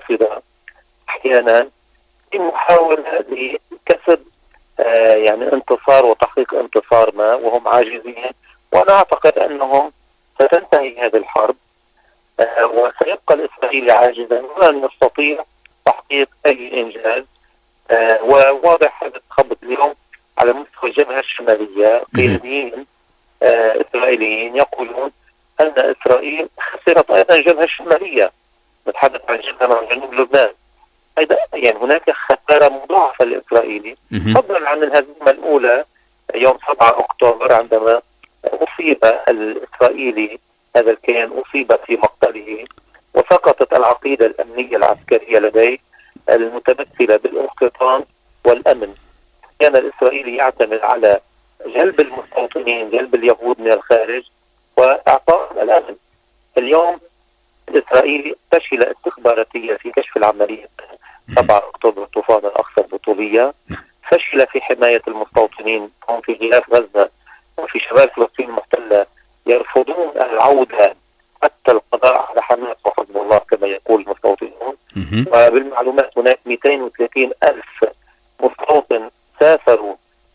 المنخفضة أحيانا في محاولة لكسب يعني انتصار وتحقيق انتصار ما، وهم عاجزين. وأنا أعتقد أنهم ستنتهي هذه الحرب وسيبقى الإسرائيلي عاجزا ولن يستطيع تحقيق أي إنجاز. وواضح هذا التخبط اليوم على مستوى الجبهة الشمالية. قياديين إسرائيليين يقولون أن إسرائيل خسرت أيضا الجبهة الشمالية. نتحدث عن جبهة مع جنوب لبنان، أيضا يعني هناك خسارة مضاعفة للإسرائيلي، فضلا عن الهزيمة الأولى يوم 7 أكتوبر عندما أصيب الإسرائيلي، هذا الكيان أصيب في مقتله، وسقطت العقيدة الأمنية العسكرية لديه المتمثلة بالاستيطان والأمن. كان الإسرائيلي يعتمد على جلب المستوطنين، جلب اليهود من الخارج وإعطاء الأمن. اليوم الإسرائيلي فشل استخباراتيا في كشف العملية 7 أكتوبر الطوفان الأقصى البطولية، فشل في حماية المستوطنين هم في غلاف غزة وفي شمال فلسطين المحتلة، يرفضون العودة حتى القضاء على حماس وحزب الله كما يقول المستوطنون. وبالمعلومات هناك 230 ألف مستوطن سافروا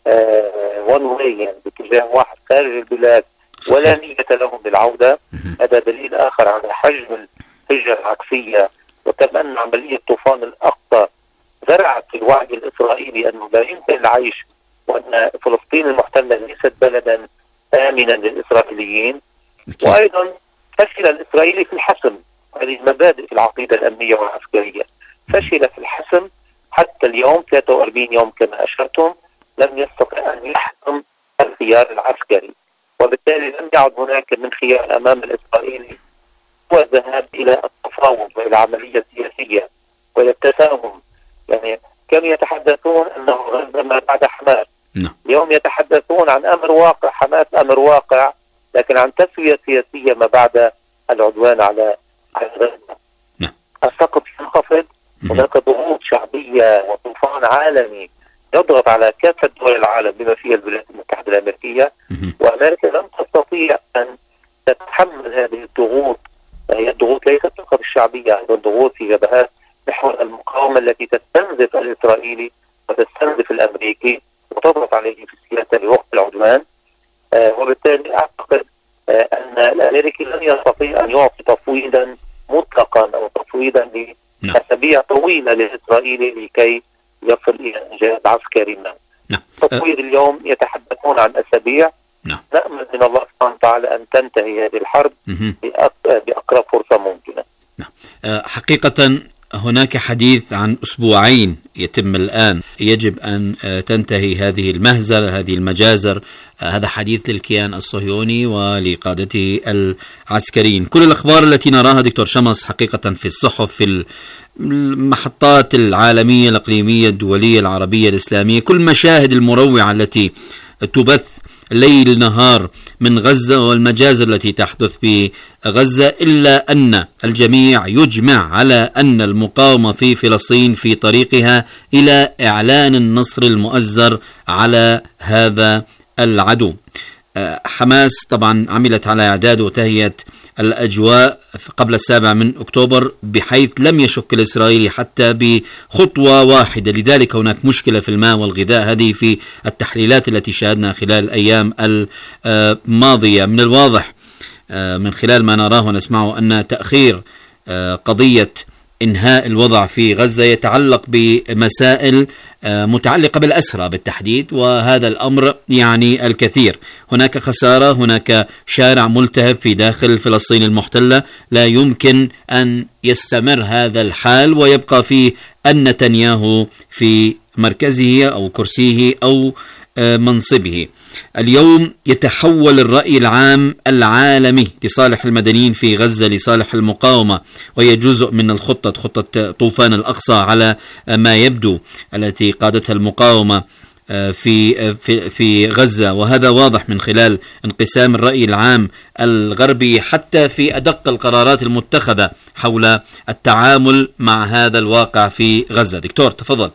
وان واي باتجاه واحد خارج البلاد ولا نية لهم بالعودة. هذا دليل آخر على حجم الهجرة العكسية. وكما أن عملية طوفان الأقصى زرعت في الوعي الإسرائيلي أنه لا يمكن العيش، وأن فلسطين المحتلة ليست بلدا آمنا للإسرائيليين. وأيضا فشل الإسرائيلي في الحسم، هذه المبادئ في العقيدة الأمنية والعسكرية. فشل في الحسم حتى اليوم 43 يوم كما أشرتم لم يستطع أن يحسم الخيار العسكري، وبالتالي لم يعد هناك من خيار أمام الإسرائيلي هو الذهاب إلى التفاوض وإلى عملية سياسية وإلى التساهم. يعني كم يتحدثون أنه غزة ما بعد حماس، اليوم يتحدثون عن أمر واقع، حماس أمر واقع، لكن عن تسوية سياسية ما بعد العدوان على غزة. السقف ينخفض، هناك ضغوط شعبية وطوفان عالمي يضغط على كافة دول العالم بما فيها الولايات المتحدة الأمريكية، وأمريكا لم تستطيع أن تتحمل هذه الضغوط. هي الضغوط ليست فقط الشعبية، أيضا ضغوط في جبهات محور المقاومة التي تستنزف الإسرائيلي وتستنزف الأمريكي وتضغط عليه في السياسة لوقت العدوان. وبالتالي أعتقد أن الأمريكي لن يستطيع أن يعطي تفويضا مطلقا أو تفويضا لأسابيع طويلة للإسرائيلي لكي يصل إلى إنجاز عسكري ما. تفويض اليوم يتحدثون عن أسابيع. نأمل من الله سبحانه وتعالى أن تنتهي هذه الحرب بأقرب فرصة ممكنة. حقيقة هناك حديث عن أسبوعين يتم الآن، يجب أن تنتهي هذه المهزلة، هذه المجازر. هذا حديث للكيان الصهيوني ولقادته العسكريين. كل الأخبار التي نراها دكتور شمس حقيقة في الصحف، في المحطات العالمية الإقليمية الدولية العربية الإسلامية، كل المشاهد المروعة التي تبث ليل نهار من غزة والمجازر التي تحدث في غزة، إلا أن الجميع يجمع على أن المقاومة في فلسطين في طريقها إلى إعلان النصر المؤزر على هذا العدو. حماس طبعا عملت على إعداد وتهيئة الأجواء قبل 7 أكتوبر بحيث لم يشك الإسرائيلي حتى بخطوة واحدة. لذلك هناك مشكلة في الماء والغذاء. هذه في التحليلات التي شاهدنا خلال الأيام الماضية. من الواضح من خلال ما نراه ونسمعه أن تأخير قضية إنهاء الوضع في غزة يتعلق بمسائل متعلقة بالأسرى بالتحديد، وهذا الأمر يعني الكثير. هناك خسارة، هناك شارع ملتهب في داخل فلسطين المحتلة. لا يمكن أن يستمر هذا الحال ويبقى فيه أن نتنياهو في مركزه أو كرسيه أو منصبه. اليوم يتحول الرأي العام العالمي لصالح المدنيين في غزة، لصالح المقاومة، وهي جزء من خطة طوفان الأقصى على ما يبدو التي قادتها المقاومة في غزة. وهذا واضح من خلال انقسام الرأي العام الغربي حتى في أدق القرارات المتخذة حول التعامل مع هذا الواقع في غزة. دكتور تفضل.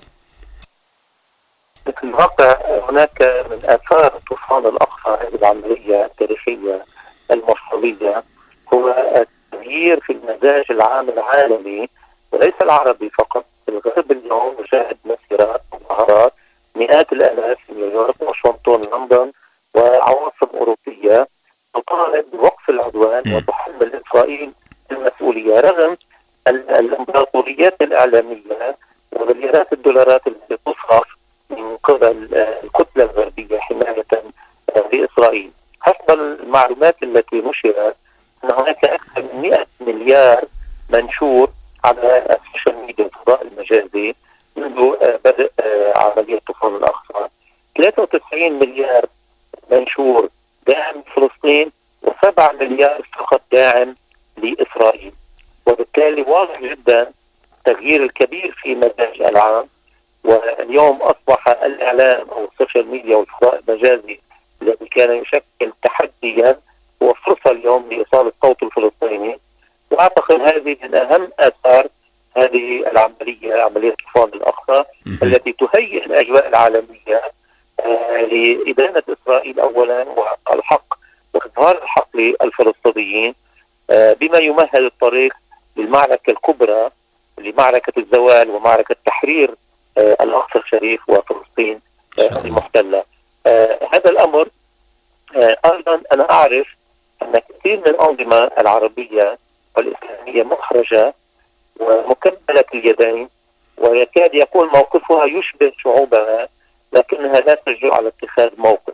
في الواقع هناك من آثار طوفان الأقصى هذه العملية التاريخية المفصلية هو التغيير في المزاج العام العالمي وليس العربي فقط. الغرب اليوم يشاهد مسيرات ومظاهرات مئات الآلاف في نيويورك واشنطن لندن وعواصم أوروبية تطالب بوقف العدوان وتحمل إسرائيل المسؤولية، رغم الإمبراطوريات الإعلامية ومليارات الدولارات التي تصرف من قبل الكتلة الغربية حماية لإسرائيل. حسب المعلومات التي نشرت أن هناك أكثر من 100 مليار منشور على السوشيال ميديا الفضاء المجازي منذ بدء عملية طوفان الأقصى. 93 مليار منشور داعم فلسطين و7 مليار فقط داعم لإسرائيل. وبالتالي واضح جدا التغيير الكبير في مزاج العام. واليوم أصبح الإعلام أو السوشيال ميديا والفضاء المجازي الذي كان يشكل تحديا هو فرصة اليوم لإيصال الصوت الفلسطيني. وأعتقد هذه من أهم آثار هذه العملية، عملية طوفان الأقصى، التي تهيئ الأجواء العالمية لإدانة إسرائيل أولا والحق وإظهار الحق للفلسطينيين، بما يمهد الطريق للمعركة الكبرى، لمعركة الزوال ومعركة تحرير الأقصى الشريف وفلسطين المحتلة. هذا الأمر أيضا أنا أعرف أن كثير من الأنظمة العربية والإسلامية محرجة ومكبلة اليدين، ويكاد يكون موقفها يشبه شعوبها لكنها لا تجرؤ على اتخاذ موقف.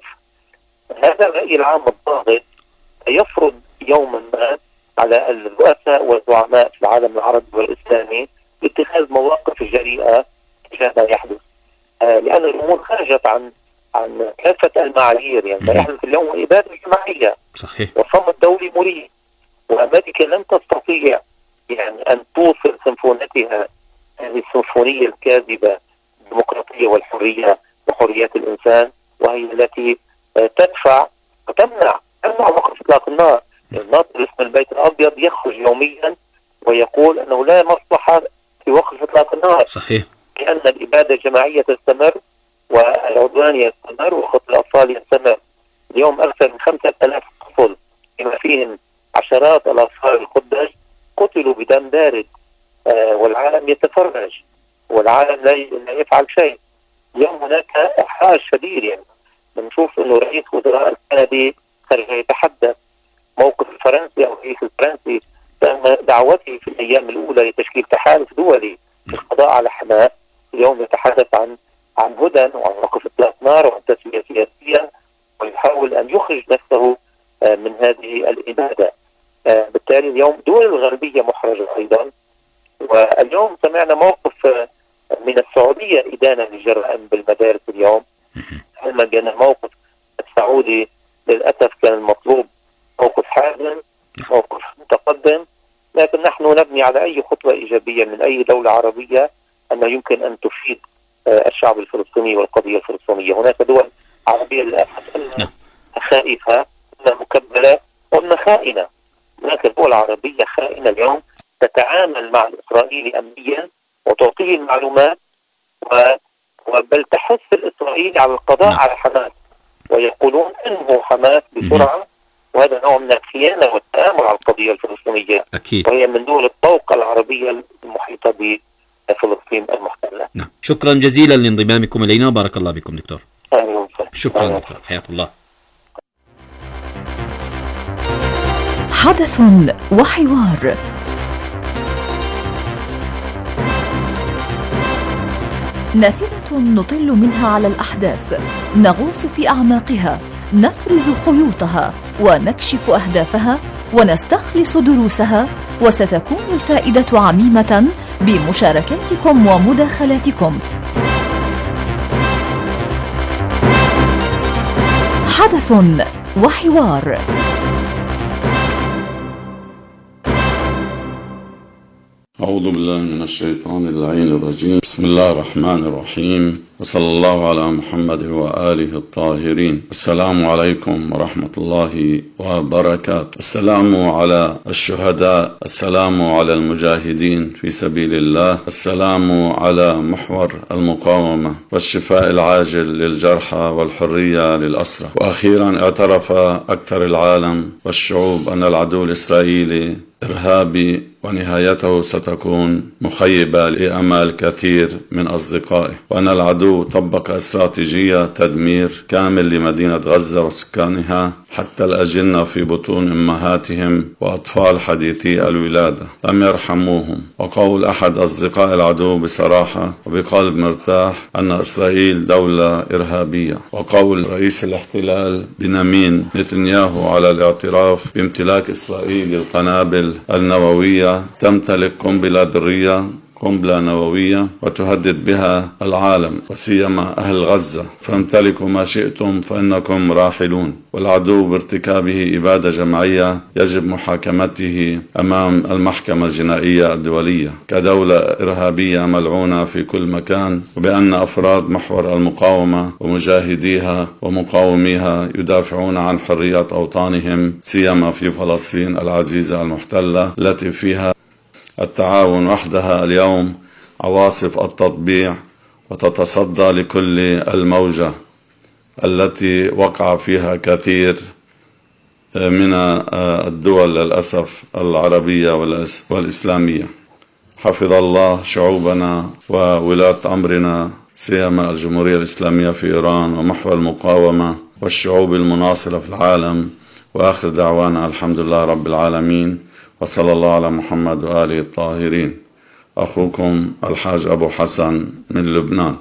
هذا الرأي العام الضاغط يفرض يوما ما على الرؤساء والزعماء في العالم العربي والإسلامي اتخاذ مواقف جريئة تجاه ما يحدث، لأن الأمور خرجت عن كافة المعايير. يعني ما يحدث اليوم إبادة جماعية، صحيح، وصمت دولي مريب، وأمريكا لن تستطيع يعني أن توصل سيمفونيتها، هذه السيمفونية الكاذبة الديمقراطية والحرية وحريات الإنسان، وهي التي تدفع وتمنع وقف إطلاق النار. الناطق اسم البيت الأبيض يخرج يوميا ويقول أنه لا مصلحة في وقف إطلاق النار، صحيح، لأن الإبادة الجماعية تستمر والعدوان يستمر وقتل الأطفال يستمر. اليوم أكثر من 5000 طفل بما فيهم عشرات الأطفال الخدج قتلوا بدم بارد، والعالم يتفرج والعالم لا يفعل شيء. اليوم هناك إحراج شديد، يعني بنشوف أنه رئيس وزراء الكندي خرج يتحدث، موقف الفرنسي أو الرئيس الفرنسي تم دعوته في الأيام الأولى لتشكيل تحالف دولي للقضاء على حماس، اليوم يتحدث عن هدى وعن وقف إطلاق نار وعن تسوية سياسية، ويحاول أن يخرج نفسه من هذه الإبادة. بالتالي اليوم دول الغربية محرجة أيضا. واليوم سمعنا موقف من السعودية إدانة للجرائم بالمدارس اليوم، لما كان الموقف السعودي للأسف كان المطلوب موقف حازم، موقف متقدم، لكن نحن نبني على أي خطوة إيجابية من أي دولة عربية أنه يمكن أن تفيد الشعب الفلسطيني والقضية الفلسطينية. هناك دول عربية للأسف أنها خائفة، أنها مكبلة، وأنها خائنة. هناك دول عربية خائنة اليوم تتعامل مع الإسرائيلي أمنيا وتعطيه المعلومات بل تحث الإسرائيلي على القضاء على حماس، ويقولون انه حماس بسرعة، وهذا نوع من الخيانة والتآمر على القضية الفلسطينية. أكيد. وهي من دول الطوق العربية المحيطة بفلسطين المحتلة. نعم. شكرا جزيلا لانضمامكم إلينا، بارك الله بكم دكتور. شكرا دكتور، حياك الله. حدث وحوار. نافذة نطل منها على الأحداث، نغوص في أعماقها، نفرز خيوطها ونكشف أهدافها ونستخلص دروسها، وستكون الفائدة عميمة بمشاركاتكم ومداخلاتكم. حدث وحوار. أعوذ بالله من الشيطان اللعين الرجيم. بسم الله الرحمن الرحيم، وصلى الله على محمد وآله الطاهرين. السلام عليكم ورحمة الله وبركاته. السلام على الشهداء، السلام على المجاهدين في سبيل الله، السلام على محور المقاومة والشفاء العاجل للجرحى والحرية للأسرى. وأخيرا اعترف أكثر العالم والشعوب أن العدو الإسرائيلي إرهابي ونهايته ستكون مخيبة لأمل كثير من أصدقائه، وأن العدو طبق استراتيجية تدمير كامل لمدينة غزة وسكانها حتى الأجنة في بطون أمهاتهم وأطفال حديثي الولادة لم يرحموهم. وقول أحد أصدقاء العدو بصراحة وبقلب مرتاح أن إسرائيل دولة إرهابية. وقول رئيس الاحتلال بنيامين نتنياهو على الاعتراف بامتلاك إسرائيل القنابل النووية، تمتلك قنبلة نووية وتهدد بها العالم وسيما أهل غزة، فامتلكوا ما شئتم فإنكم راحلون. والعدو بارتكابه إبادة جماعية يجب محاكمته أمام المحكمة الجنائية الدولية كدولة إرهابية ملعونة في كل مكان، وبأن أفراد محور المقاومة ومجاهديها ومقاوميها يدافعون عن حرية أوطانهم سيما في فلسطين العزيزة المحتلة التي فيها التعاون وحدها اليوم عواصف التطبيع، وتتصدى لكل الموجة التي وقع فيها كثير من الدول للأسف العربية والإسلامية. حفظ الله شعوبنا وولاة أمرنا سيما الجمهورية الإسلامية في إيران ومحور المقاومة والشعوب المناصرة في العالم. وآخر دعوانا الحمد لله رب العالمين، وصلى الله على محمد وآله الطاهرين. أخوكم الحاج أبو حسن من لبنان.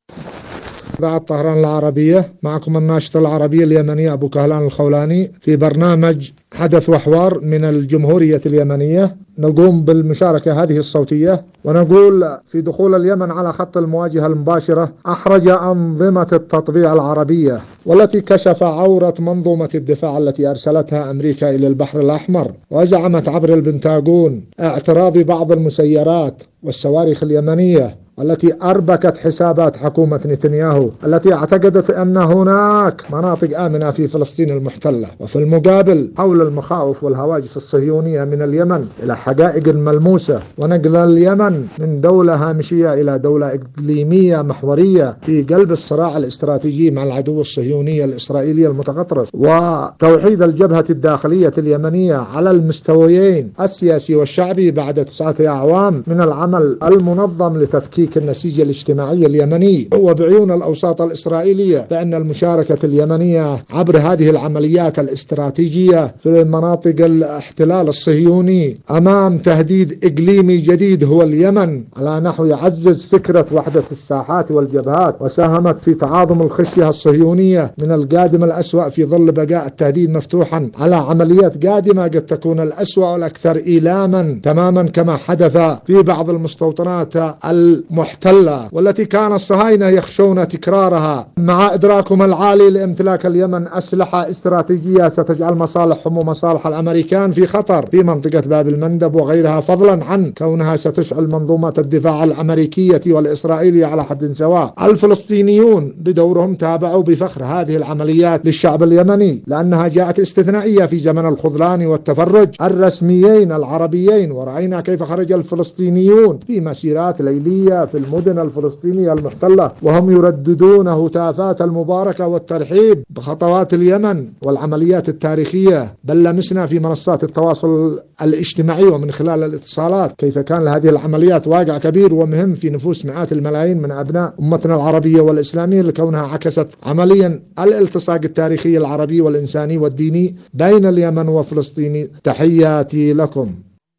إذاعة طهران العربية، معكم الناشط العربي اليمني أبو كهلان الخولاني في برنامج حدث وحوار من الجمهورية اليمنية. نقوم بالمشاركة هذه الصوتية ونقول في دخول اليمن على خط المواجهة المباشرة أحرج أنظمة التطبيع العربية، والتي كشف عورة منظومة الدفاع التي أرسلتها أمريكا إلى البحر الأحمر، وزعمت عبر البنتاغون اعتراض بعض المسيرات والصواريخ اليمنية التي أربكت حسابات حكومة نتنياهو التي اعتقدت أن هناك مناطق آمنة في فلسطين المحتلة. وفي المقابل حول المخاوف والهواجس الصهيونية من اليمن إلى حقائق ملموسة، ونقل اليمن من دولة هامشية إلى دولة إقليمية محورية في قلب الصراع الاستراتيجي مع العدو الصهيوني الإسرائيلي المتغطرس، وتوحيد الجبهة الداخلية اليمنية على المستويين السياسي والشعبي بعد 9 أعوام من العمل المنظم لتفكيك النسيج الاجتماعي اليمني. وبعيون الأوساط الإسرائيلية فإن المشاركة اليمنية عبر هذه العمليات الاستراتيجية في مناطق الاحتلال الصهيوني أمام تهديد إقليمي جديد هو اليمن، على نحو يعزز فكرة وحدة الساحات والجبهات، وساهمت في تعاظم الخشية الصهيونية من القادم الأسوأ في ظل بقاء التهديد مفتوحا على عمليات قادمة قد تكون الأسوأ والأكثر إيلاما، تماما كما حدث في بعض المستوطنات المحتلة والتي كان الصهاينة يخشون تكرارها، مع إدراكهم العالي لامتلاك اليمن أسلحة استراتيجية ستجعل مصالحهم ومصالح الأمريكان في خطر في منطقة باب المندب وغيرها، فضلا عن كونها ستشعل منظومات الدفاع الأمريكية والإسرائيلية على حد سواء. الفلسطينيون بدورهم تابعوا بفخر هذه العمليات للشعب اليمني، لأنها جاءت استثنائية في زمن الخذلان والتفرج الرسميين العربيين، ورأينا كيف خرج الفلسطينيون في مسيرات ليلية في المدن الفلسطينية المحتلة وهم يرددون هتافات المباركة والترحيب بخطوات اليمن والعمليات التاريخية. بل لمسنا في منصات التواصل الاجتماعي ومن خلال الاتصالات كيف كان لهذه العمليات واقع كبير ومهم في نفوس مئات الملايين من أبناء أمتنا العربية والإسلامية، لكونها عكست عمليا الالتصاق التاريخي العربي والإنساني والديني بين اليمن وفلسطين. تحياتي لكم.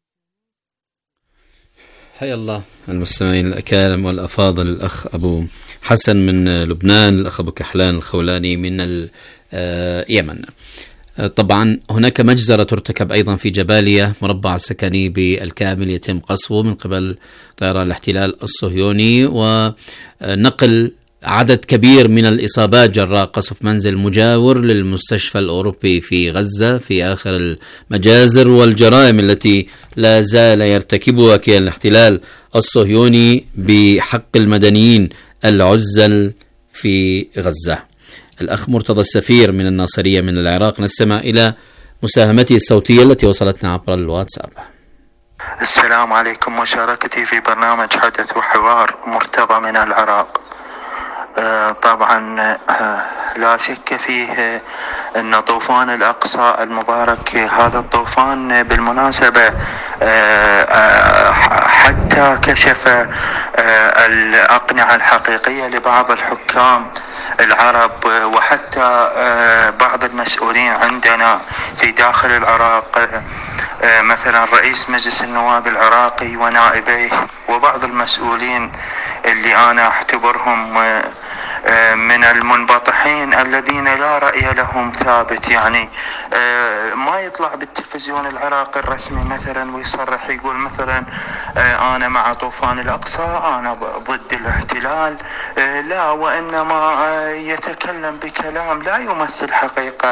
حيا الله المستمعين الأكارم والأفاضل، الأخ أبو حسن من لبنان، الأخ أبو كحلان الخولاني من اليمن. طبعا هناك مجزرة ترتكب أيضا في جباليا، مربع السكني بالكامل يتم قصفه من قبل طيران الاحتلال الصهيوني، ونقل عدد كبير من الإصابات جراء قصف منزل مجاور للمستشفى الأوروبي في غزة في آخر المجازر والجرائم التي لا زال يرتكبها كيان الاحتلال الصهيوني بحق المدنيين العزل في غزة. الأخ مرتضى السفير من الناصرية من العراق، نستمع إلى مساهمته الصوتية التي وصلتنا عبر الواتساب. السلام عليكم، مشاركتي في برنامج حدث وحوار، مرتضى من العراق. طبعا لا شك فيه أن طوفان الأقصى المبارك، هذا الطوفان بالمناسبة حتى كشف الأقنعة الحقيقية لبعض الحكام العرب وحتى بعض المسؤولين عندنا في داخل العراق، مثلا رئيس مجلس النواب العراقي ونائبيه وبعض المسؤولين اللي أنا أعتبرهم من المنبطحين الذين لا رأي لهم ثابت. يعني ما يطلع بالتلفزيون العراقي الرسمي مثلا ويصرح يقول مثلا أنا مع طوفان الأقصى، أنا ضد الاحتلال، لا، وإنما يتكلم بكلام لا يمثل حقيقة،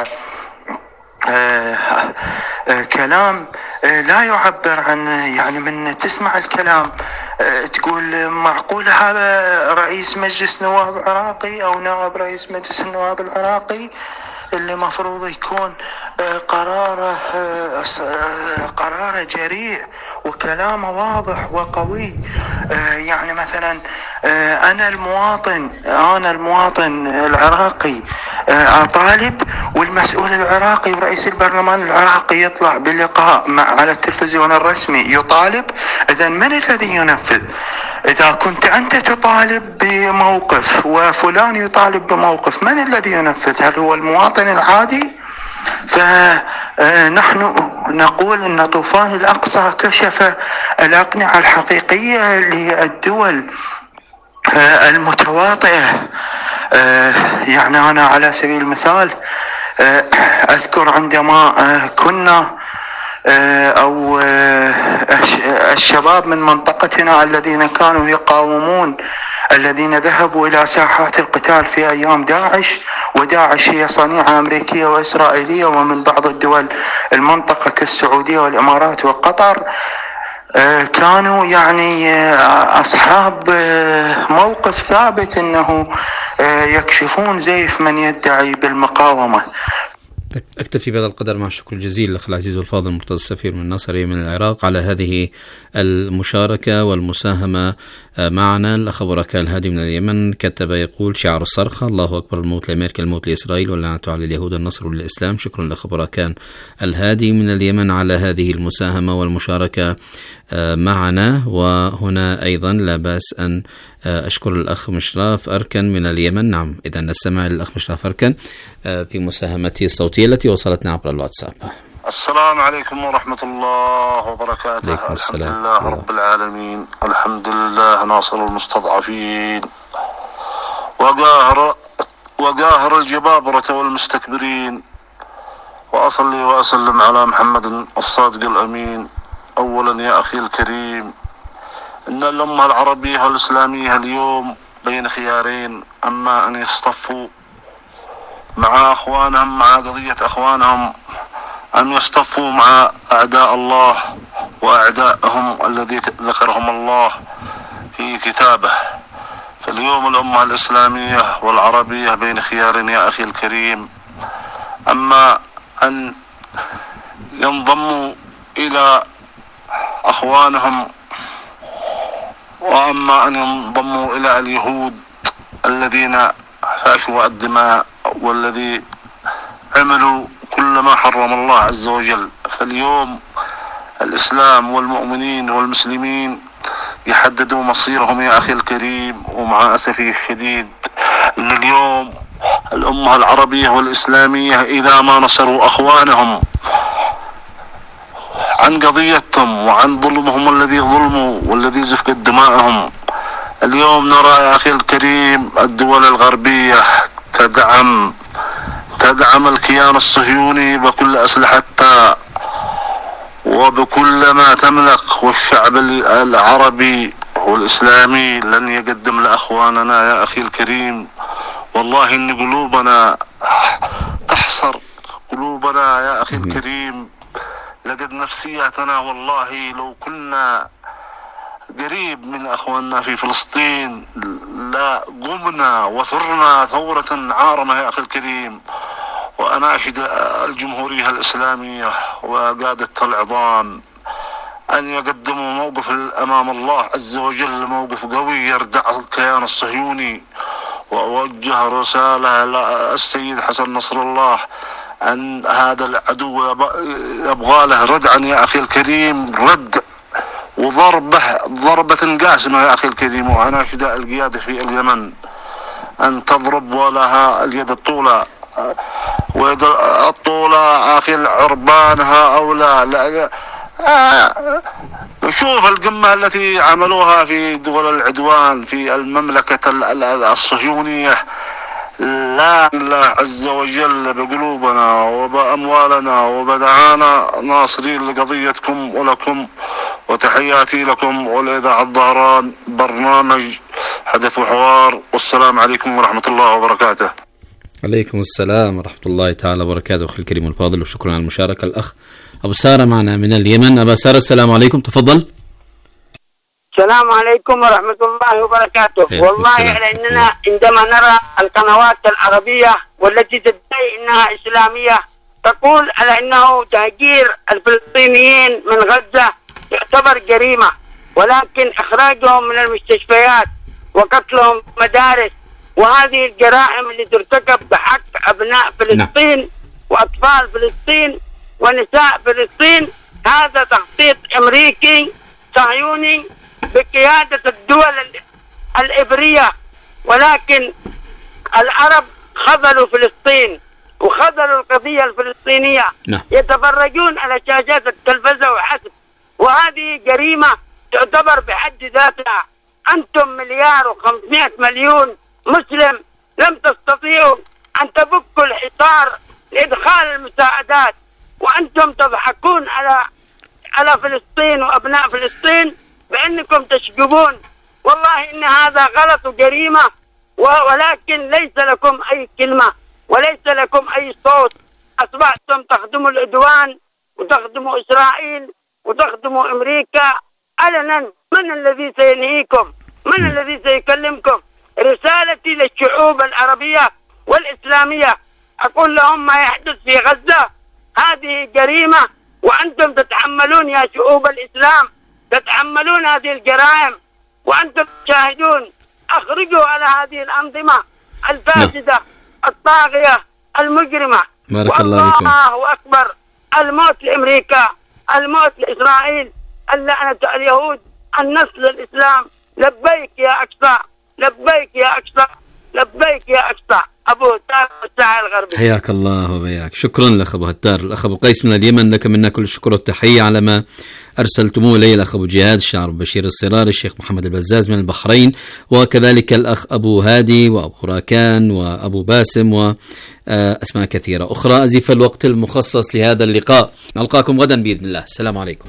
كلام لا يعبر عن، يعني من تسمع الكلام تقول معقول هذا رئيس مجلس نواب عراقي أو نائب رئيس مجلس النواب العراقي اللي مفروض يكون قراره جريء وكلامه واضح وقوي. يعني مثلا أنا المواطن العراقي أطالب، والمسؤول العراقي ورئيس البرلمان العراقي يطلع بلقاء على التلفزيون الرسمي يطالب. إذن من الذي ينفذ؟ إذا كنت أنت تطالب بموقف وفلان يطالب بموقف، من الذي ينفذ؟ هل هو المواطن العادي؟ فنحن نقول أن طوفان الأقصى كشف الأقنعة الحقيقية للدول المتواطئة. يعني أنا على سبيل المثال أذكر عندما كنا أو الشباب من منطقتنا الذين كانوا يقاومون، الذين ذهبوا إلى ساحات القتال في أيام داعش، وداعش هي صنيعة أمريكية وإسرائيلية ومن بعض الدول المنطقة كالسعودية والإمارات وقطر، كانوا يعني أصحاب موقف ثابت أنه يكشفون زيف من يدعي بالمقاومة. أكتفي بهذا القدر مع الشكر الجزيل الأخ العزيز والفاضل مرتضى السفير من الناصرية من العراق على هذه المشاركة والمساهمة معنا. الأخ أبو ركال الهادي من اليمن كتب يقول: شعار الصرخة: الله أكبر، الموت لأمريكا، الموت لإسرائيل، واللعنة على اليهود، النصر للإسلام. شكرا لأخ أبو ركال الهادي من اليمن على هذه المساهمة والمشاركة معنا. وهنا أيضا لا بأس أن أشكر الأخ مشراف أركن من اليمن. نعم، إذا نستمع للأخ مشراف أركن في مساهمته الصوتية التي وصلتنا عبر الواتساب. السلام عليكم ورحمة الله وبركاته. الحمد لله رب العالمين، الحمد لله ناصر المستضعفين وقاهر الجبابرة والمستكبرين، وأصلي وأسلم على محمد الصادق الأمين. أولا يا أخي الكريم، إن الأمة العربية والإسلامية اليوم بين خيارين: أما أن يصطفوا مع أخوانهم، مع قضية أخوانهم، أن يصطفوا مع أعداء الله وأعدائهم الذي ذكرهم الله في كتابه. فاليوم الأمة الإسلامية والعربية بين خيار يا أخي الكريم: أما أن ينضموا إلى أخوانهم، وأما أن ينضموا إلى اليهود الذين فاشوا الدماء والذي عملوا كل ما حرم الله عز وجل. فاليوم الإسلام والمؤمنين والمسلمين يحددوا مصيرهم يا أخي الكريم. ومع أسفي الشديد أن اليوم الأمة العربية والإسلامية إذا ما نصروا أخوانهم عن قضيتهم وعن ظلمهم الذي ظلموا والذي زفك دماءهم، اليوم نرى يا أخي الكريم الدول الغربية تدعم الكيان الصهيوني بكل أسلحتها وبكل ما تملك، والشعب العربي والإسلامي لن يقدم لأخواننا يا أخي الكريم. والله إن قلوبنا تحصر، قلوبنا يا أخي الكريم لقد نفسياتنا والله لو كنا قريب من أخواننا في فلسطين لا قمنا وثرنا ثورة عارمة يا أخي الكريم. وأناشد الجمهورية الإسلامية وقادة العظام أن يقدموا موقف أمام الله عز وجل، موقف قوي يردع الكيان الصهيوني. وأوجه رسالة للسيد حسن نصر الله أن هذا العدو يبغى له ردعا يا أخي الكريم، رد ضربة قاسمة يا أخي الكريم. وأنا شداء القيادة في اليمن أن تضرب ولها اليد الطولى، ويد الطولى أخي العربانها أو لا. شوف القمة التي عملوها في دول العدوان في المملكة الصهيونية. لا الله عز وجل بقلوبنا وبأموالنا وبدعانا ناصرين لقضيتكم ولكم، وتحياتي لكم ولإذاعة الظهران برنامج حدث وحوار، والسلام عليكم ورحمة الله وبركاته. عليكم السلام ورحمة الله تعالى وبركاته أخي الكريم الفاضل، وشكرا على المشاركة. الأخ أبو سارة معنا من اليمن. أبا سارة السلام عليكم، تفضل. السلام عليكم ورحمة الله وبركاته. والله لأننا عندما نرى القنوات العربية والتي تدعي أنها إسلامية تقول على أنه تهجير الفلسطينيين من غزة يعتبر جريمة، ولكن إخراجهم من المستشفيات وقتلهم مدارس وهذه الجرائم اللي ترتكب بحق أبناء فلسطين وأطفال فلسطين ونساء فلسطين، هذا تخطيط أمريكي صهيوني بقيادة الدول الإبرية. ولكن العرب خذلوا فلسطين وخذلوا القضية الفلسطينية، يتفرجون على شاشات التلفزة وحسب، وهذه جريمة تعتبر بحد ذاتها. أنتم 1,500,000,000 مسلم لم تستطيعوا أن تفكوا الحصار لإدخال المساعدات، وأنتم تضحكون على فلسطين وأبناء فلسطين بأنكم تشجبون. والله إن هذا غلط وجريمة، ولكن ليس لكم أي كلمة وليس لكم أي صوت. أصبحتم تخدموا العدوان وتخدموا إسرائيل وتخدموا أمريكا علنا. من الذي سينهيكم؟ من الذي سيكلمكم؟ رسالتي للشعوب العربية والإسلامية أقول لهم ما يحدث في غزة هذه جريمة، وأنتم تتحملون يا شعوب الإسلام، تتحملون هذه الجرائم وأنتم تشاهدون. أخرجوا على هذه الأنظمة الفاسدة الطاغية المجرمة. بارك الله فيكم. الله أكبر. الموت لأمريكا، الموت لإسرائيل، اللعنة على اليهود، النصر للإسلام. لبيك يا أقصى، لبيك يا أقصى، لبيك يا أقصى. أبو هتار الساحل الغربي. حياك الله وبياك. شكرا لك أبو هتار. الأخ أبو قيس من اليمن، لك منا كل الشكر والتحية على ما أرسلتموه إلي. الأخ أبو جهاد، الشاعر بشير الصراري، الشيخ محمد البزاز من البحرين، وكذلك الأخ أبو هادي وأبو راكان وأبو باسم وأسماء كثيرة أخرى. أزف الوقت المخصص لهذا اللقاء. نلقاكم غدا بإذن الله. السلام عليكم.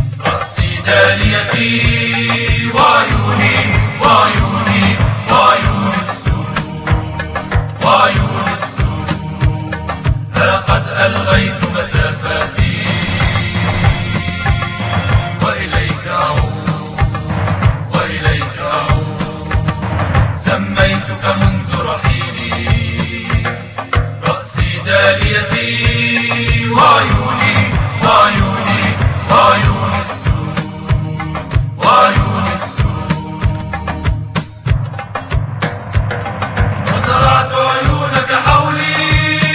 داليتي وعيوني ألغيت مسافاتي وإليك أعود وإليك أعود. سميتك منذ رحيلي رأسي داليتي وعيوني وعيوني وعيون السود وعيون السود. وزرعت عيونك حولي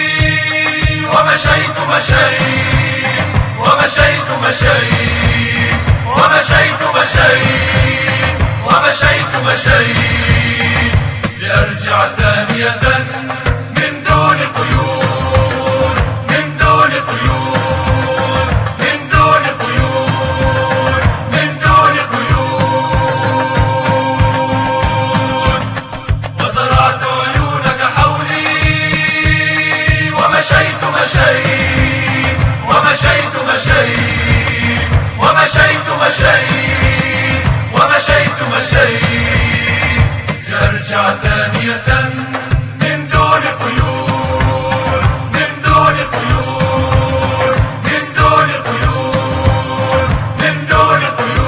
ومشيت مشيت ومشيت مشيت ومشيت مشيت ومشيت مشيت لأرجع ثانية من دون قيود من دون قيود من دون قيود من دون قيود. وزرعت عيونك حولي ومشيت مشيت ومشيت مشيت ومشيت مشيت ومشيت مشيت لأرجع ثانية من دون قيود من دون قيود من دون قيود من دون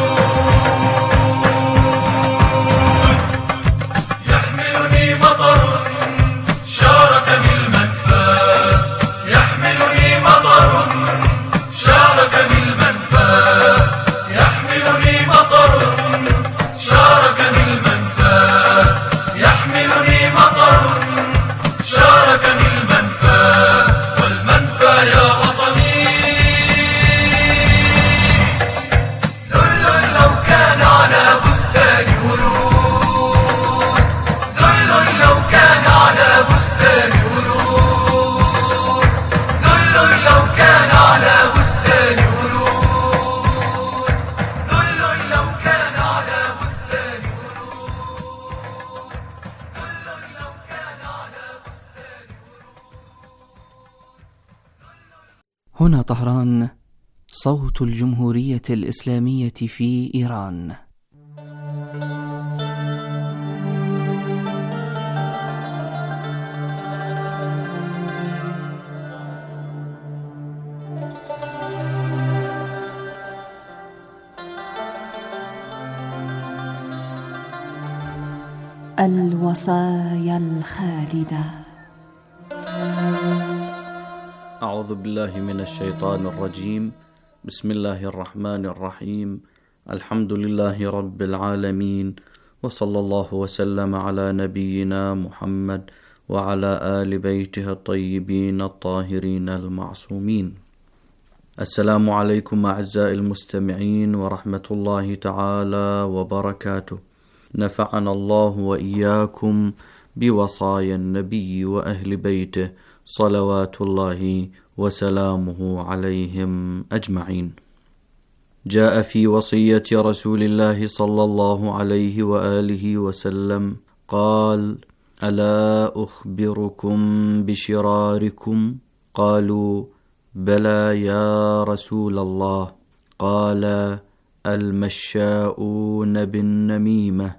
قيود. يحملني مطر شاركني المنفى يحملني مطر شاركني المنفى يحملني مطر شاركني المنفى يحملني مطر شاركني المنفى. والمنفى يا وطني ذل لو كان على بستان ورود ذل لو كان على بستان ورود ذل لو كان على بستان ورود ذل لو كان على بستان ورود ذل لو كان على بستان ورود. هنا طهران، صوت الجمهورية الإسلامية في إيران. الوصايا الخالدة. أعوذ بالله من الشيطان الرجيم. بسم الله الرحمن الرحيم. الحمد لله رب العالمين، وصلى الله وسلم على نبينا محمد وعلى آل بيته الطيبين الطاهرين المعصومين. السلام عليكم أعزائي المستمعين ورحمة الله تعالى وبركاته. نفعنا الله وإياكم بوصايا النبي وأهل بيته صلوات الله وسلامه عليهم أجمعين. جاء في وصية رسول الله صلى الله عليه وآله وسلم قال: ألا أخبركم بشراركم؟ قالوا: بلى يا رسول الله. قال: المشاؤون بالنميمة،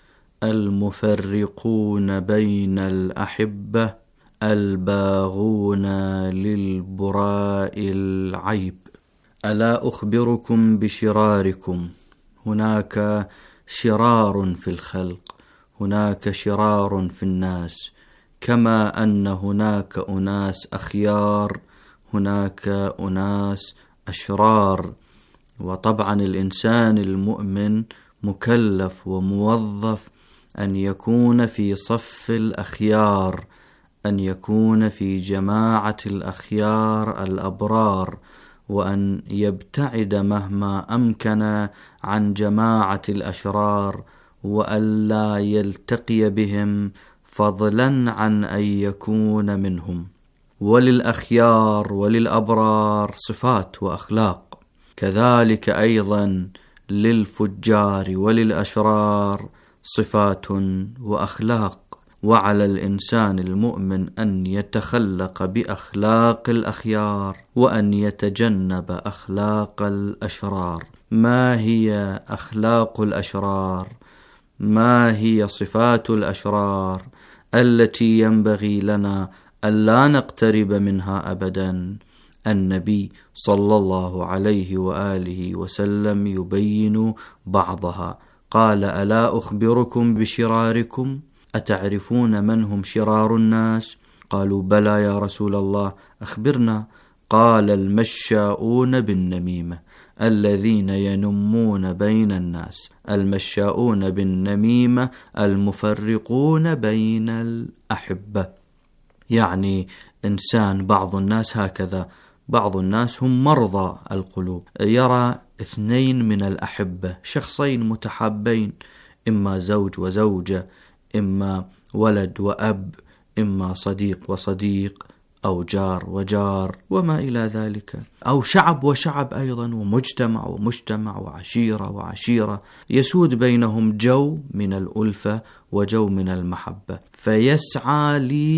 المفرقون بين الأحبة، الباغون للبراء العيب. ألا أخبركم بشراركم؟ هناك شرار في الخلق، هناك شرار في الناس، كما أن هناك أناس أخيار هناك أناس أشرار. وطبعا الإنسان المؤمن مكلف وموظف أن يكون في صف الأخيار، أن يكون في جماعة الأخيار الأبرار، وأن يبتعد مهما أمكن عن جماعة الأشرار، وألا يلتقي بهم فضلا عن أن يكون منهم. وللأخيار وللأبرار صفات وأخلاق، كذلك أيضا للفجار وللأشرار صفات وأخلاق. وعلى الإنسان المؤمن أن يتخلق بأخلاق الأخيار وأن يتجنب أخلاق الأشرار. ما هي أخلاق الأشرار؟ ما هي صفات الأشرار التي ينبغي لنا ألا نقترب منها أبدا؟ النبي صلى الله عليه وآله وسلم يبين بعضها. قال: ألا أخبركم بشراركم؟ أتعرفون من هم شرار الناس؟ قالوا: بلى يا رسول الله، أخبرنا. قال: المشاؤون بالنميمة، الذين ينمون بين الناس. المشاؤون بالنميمة المفرقون بين الأحبة. يعني إنسان، بعض الناس هكذا، بعض الناس هم مرضى القلوب، يرى اثنين من الأحبة، شخصين متحابين، إما زوج وزوجة، إما ولد وأب، إما صديق وصديق، أو جار وجار، وما إلى ذلك، أو شعب وشعب أيضا، ومجتمع ومجتمع، وعشيرة وعشيرة، يسود بينهم جو من الألفة وجو من المحبة، فيسعى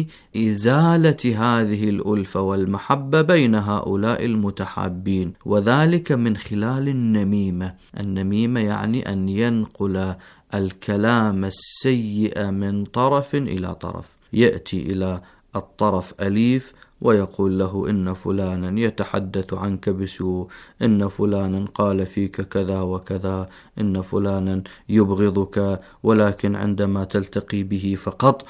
لإزالة هذه الألفة والمحبة بين هؤلاء المتحابين، وذلك من خلال النميمة. النميمة يعني أن ينقل الكلام السيء من طرف إلى طرف، يأتي إلى الطرف أليف ويقول له: إن فلانا يتحدث عنك بسوء، إن فلانا قال فيك كذا وكذا، إن فلانا يبغضك، ولكن عندما تلتقي به فقط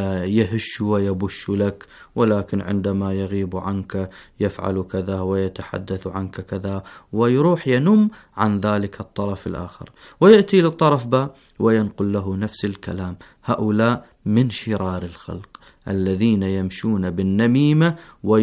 يهش ويبش لك، ولكن عندما يغيب عنك يفعل كذا ويتحدث عنك كذا، ويروح ينم عن ذلك الطرف الآخر، ويأتي للطرف ب وينقل له نفس الكلام. هؤلاء من شرار الخلق الذين يمشون بالنميمة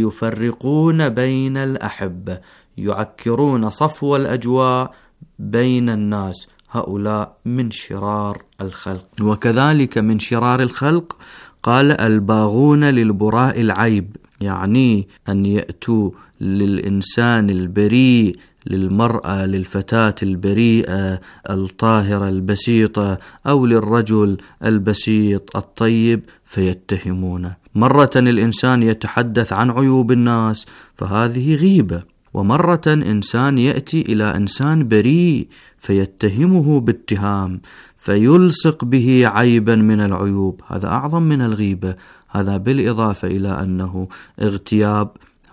ويفرقون بين الأحبة، يعكرون صفو الأجواء بين الناس. هؤلاء من شرار الخلق. وكذلك من شرار الخلق قال: الباغون للبراء العيب، يعني أن يأتوا للإنسان البريء، للمرأة، للفتاة البريئة الطاهرة البسيطة، أو للرجل البسيط الطيب، فيتهمونه. مرة الإنسان يتحدث عن عيوب الناس فهذه غيبة، ومرة إنسان يأتي إلى إنسان بريء فيتهمه باتهام، فيلصق به عيبا من العيوب، هذا أعظم من الغيبة. هذا بالإضافة إلى أنه اغتياب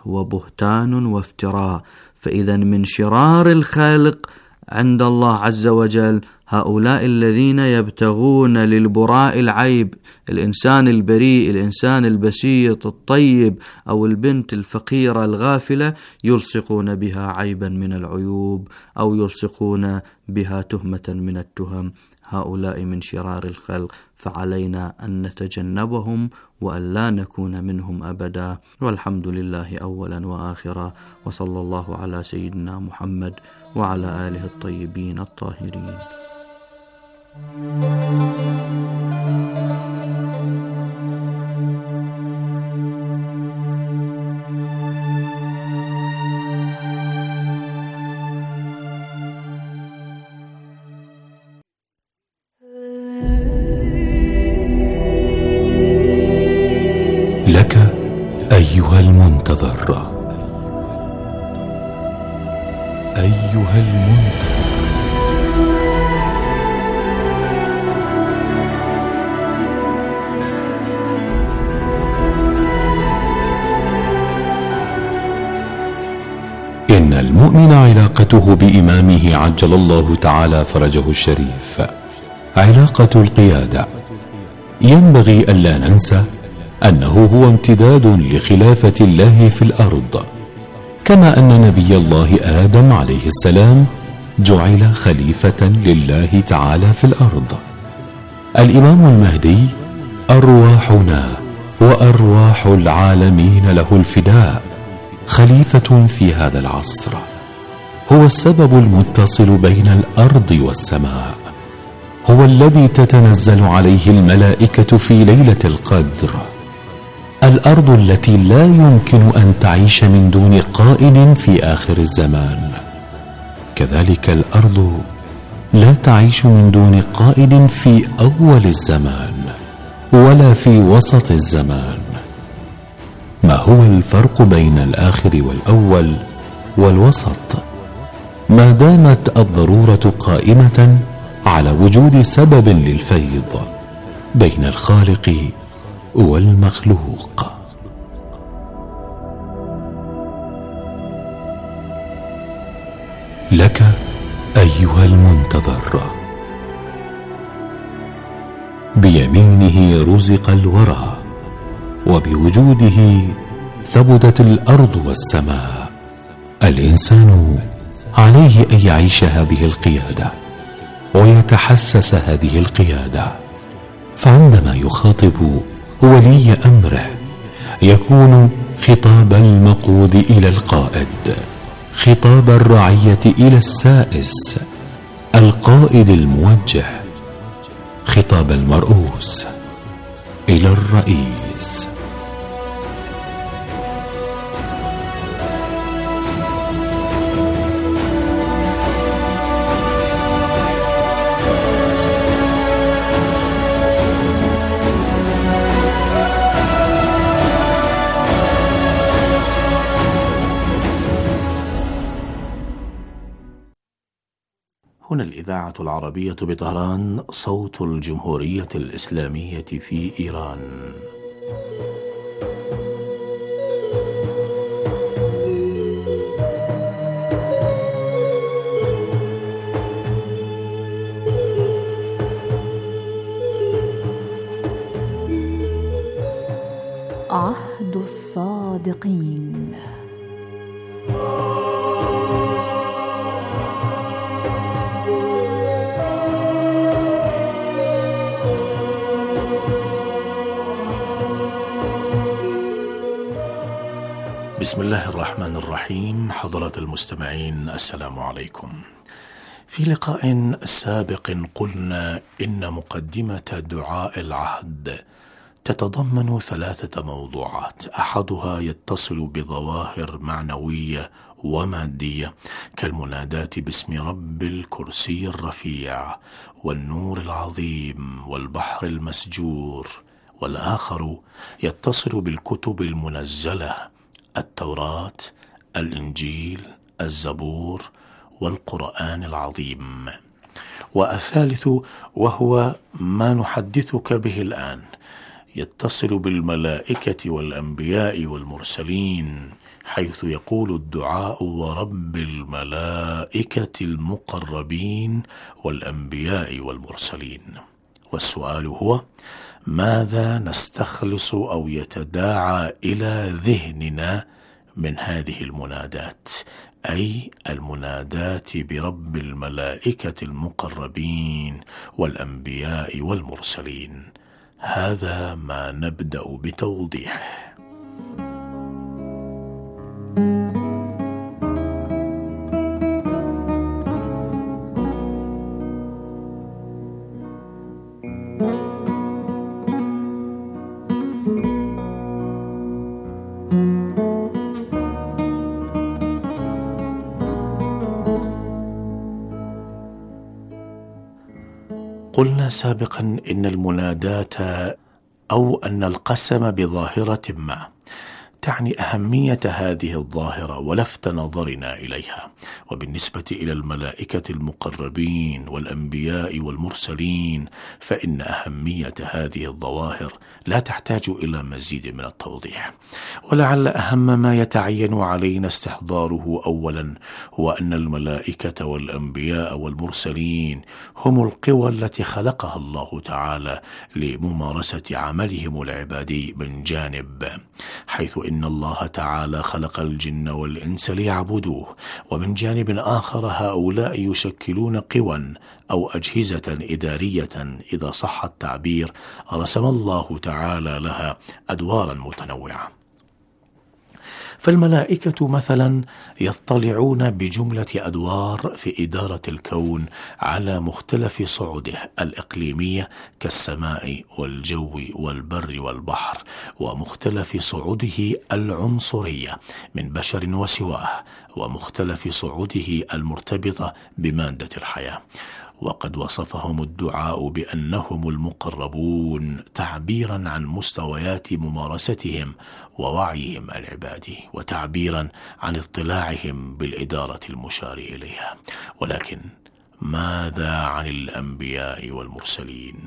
وبهتان وافتراء. فإذا من شرار الخالق عند الله عز وجل هؤلاء الذين يبتغون للبراء العيب، الإنسان البريء، الإنسان البسيط الطيب، أو البنت الفقيرة الغافلة، يلصقون بها عيبا من العيوب، أو يلصقون بها تهمة من التهم. هؤلاء من شرار الخلق، فعلينا أن نتجنبهم وأن لا نكون منهم أبدا. والحمد لله أولا وآخرا، وصلى الله على سيدنا محمد وعلى آله الطيبين الطاهرين. لك أيها المنتظر، أيها المنتظر، إن المؤمن علاقته بإمامه عجل الله تعالى فرجه الشريف علاقة القيادة. ينبغي ألا ننسى أنه هو امتداد لخلافة الله في الأرض، كما أن نبي الله آدم عليه السلام جعل خليفة لله تعالى في الأرض. الإمام المهدي أرواحنا وأرواح العالمين له الفداء، خليفة في هذا العصر، هو السبب المتصل بين الأرض والسماء، هو الذي تتنزل عليه الملائكة في ليلة القدر، الأرض التي لا يمكن أن تعيش من دون قائد في آخر الزمان، كذلك الأرض لا تعيش من دون قائد في أول الزمان ولا في وسط الزمان. ما هو الفرق بين الآخر والأول والوسط؟ ما دامت الضرورة قائمة على وجود سبب للفيض بين الخالق والمخلوق. لك أيها المنتظر. بيمينه رزق الورى، وبوجوده ثبتت الأرض والسماء. الإنسان عليه أن يعيش هذه القيادة ويتحسس هذه القيادة، فعندما يخاطب ولي أمره يكون خطاب المقود إلى القائد، خطاب الرعية إلى السائس، القائد الموجه، خطاب المرؤوس إلى الرئيس. هنا الإذاعة العربية بطهران، صوت الجمهورية الإسلامية في إيران. عهد الصادقين. بسم الله الرحمن الرحيم. حضرة المستمعين، السلام عليكم. في لقاء سابق قلنا إن مقدمة دعاء العهد تتضمن 3 موضوعات، أحدها يتصل بظواهر معنوية ومادية كالمناداة باسم رب الكرسي الرفيع والنور العظيم والبحر المسجور، والآخر يتصل بالكتب المنزلة، التوراة، الإنجيل، الزبور والقرآن العظيم. والثالث وهو ما نحدثك به الآن، يتصل بالملائكة والأنبياء والمرسلين، حيث يقول الدعاء ورب الملائكة المقربين والأنبياء والمرسلين. والسؤال هو: ماذا نستخلص أو يتداعى إلى ذهننا من هذه المنادات، أي المنادات برب الملائكة المقربين والأنبياء والمرسلين؟ هذا ما نبدأ بتوضيحه. قلنا سابقا إن المناداة أو أن القسم بظاهرة ما تعني أهمية هذه الظاهرة ولفت نظرنا إليها. وبالنسبة إلى الملائكة المقربين والأنبياء والمرسلين فإن أهمية هذه الظواهر لا تحتاج إلى مزيد من التوضيح، ولعل أهم ما يتعين علينا استحضاره أولا هو أن الملائكة والأنبياء والمرسلين هم القوى التي خلقها الله تعالى لممارسة عملهم العبادي من جانب، حيث إن الله تعالى خلق الجن والإنس ليعبدوه، ومن جانب آخر هؤلاء يشكلون قوى أو أجهزة إدارية إذا صح التعبير رسم الله تعالى لها أدوارا متنوعة. فالملائكة مثلا يطلعون بجملة أدوار في إدارة الكون على مختلف صعوده الإقليمية كالسماء والجو والبر والبحر، ومختلف صعوده العنصرية من بشر وسواه، ومختلف صعوده المرتبطة بمادة الحياة. وقد وصفهم الدعاء بأنهم المقربون تعبيرا عن مستويات ممارستهم ووعيهم العبادي، وتعبيرا عن اطلاعهم بالإدارة المشار إليها. ولكن ماذا عن الأنبياء والمرسلين؟